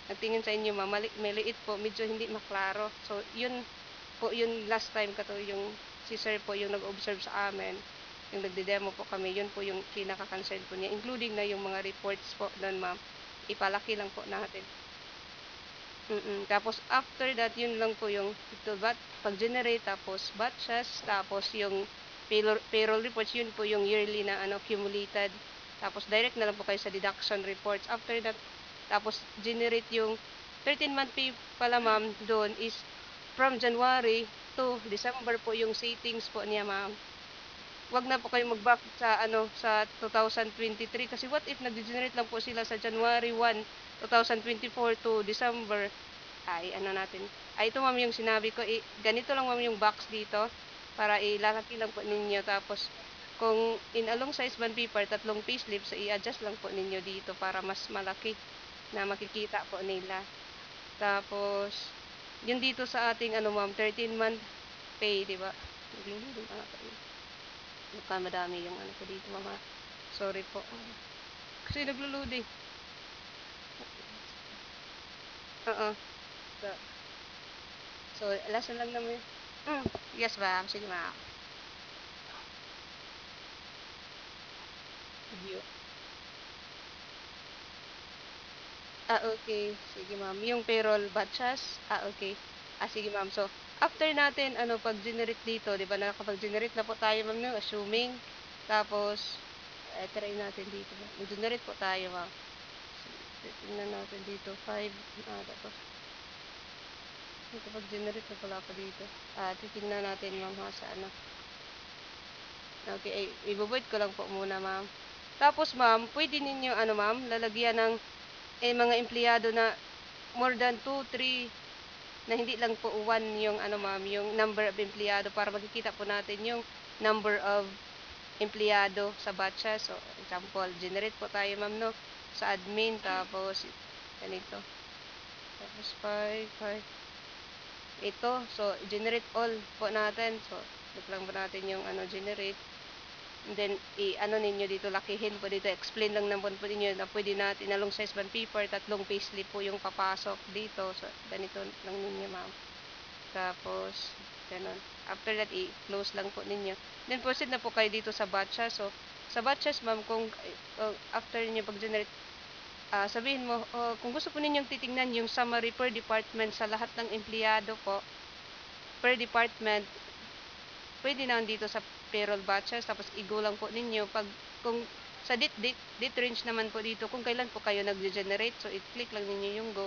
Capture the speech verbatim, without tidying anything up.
nagtingin sa inyo ma'am, mali maliit po, medyo hindi maklaro. So, yun po yung last time kato yung si sir po yung nag-observe sa amin, yung nagde-demo po kami, yun po yung pinaka-concern po niya, including na yung mga reports po nun ma'am, ipalaki lang po natin. Mm, tapos after that, yun lang po yung ito bat pag-generate tapos batches, tapos yung payroll payroll reports, yun po yung yearly na ano, accumulated. Tapos direct na lang po kayo sa deduction reports. After that, tapos generate yung thirteen month pay pala ma'am, doon is from January to December po yung settings po niya ma'am. Wag na po kayong mag-back sa ano, sa two thousand twenty-three kasi what if nagge-generate lang po sila sa January one, twenty twenty-four to December, ay ano natin, ay ito ma'am yung sinabi ko, eh, ganito lang ma'am yung box dito para ilalaki lang po ninyo tapos kung in a long size bond paper, tatlong payslip, so i-adjust lang po ninyo dito para mas malaki na makikita po nila. Tapos yung dito sa ating ano ma'am, thirteen month pay, 'di ba? Nagluludong pa ako, eh. Baka madami yung ano ko dito ma'am, ah. Sorry po. Kasi naglo-loading. Oo. So so last na lang naman hmm, yes ma'am, sige ma'am. View. Ah, okey. Sige ma'am, yung payroll batches? Ah, okey. Ah, sige ma'am. So, after natin ano, pag-generate dito, 'di ba nakapag-generate na po tayo ma'am 'no, assuming. Tapos, eh, try natin dito ma'am, mag-generate po tayo ma'am. Titingnan natin dito, five ata 'to. Nakapag-generate na pala ako dito. Ah, titingnan natin ma'am ha, sa ano. Okey, ay ivo-void ko lang po muna ma'am. Tapos ma'am, puwede ninyong ano ma'am, lalagyan ng, eh, mga empleyado na more than two, three na hindi lang po one yung ano ma'am, yung number of empleyado para makikita po natin yung number of empleyado sa batches. So, example, generate po tayo ma'am 'no, sa admin tapos ganito. Tapos five, five. Ito, so generate all po natin. So, click lang po natin yung ano, generate. And then i-ano ninyo dito, lakihin po dito, explain lang naman po ninyo na puwede natin na long size bond paper, tatlong payslip po yung papasok dito. So, ganito lang ninyo ma'am. Tapos gano'n. After that, i-close lang po ninyo. Then proceed na po kayo dito sa batches. So, sa batches ma'am kung, uh, after niyo pag-generate, ah, sabihin mo, oh, kung gusto po ninyong titingnan yung summary per department sa lahat ng empleyado po, per department, puwede naman dito sa payroll batches tapos i-go lang po ninyo 'pag kung sa date date date range naman po dito kung kailan po kayo nagge-generate, so i-click lang ninyo yung go.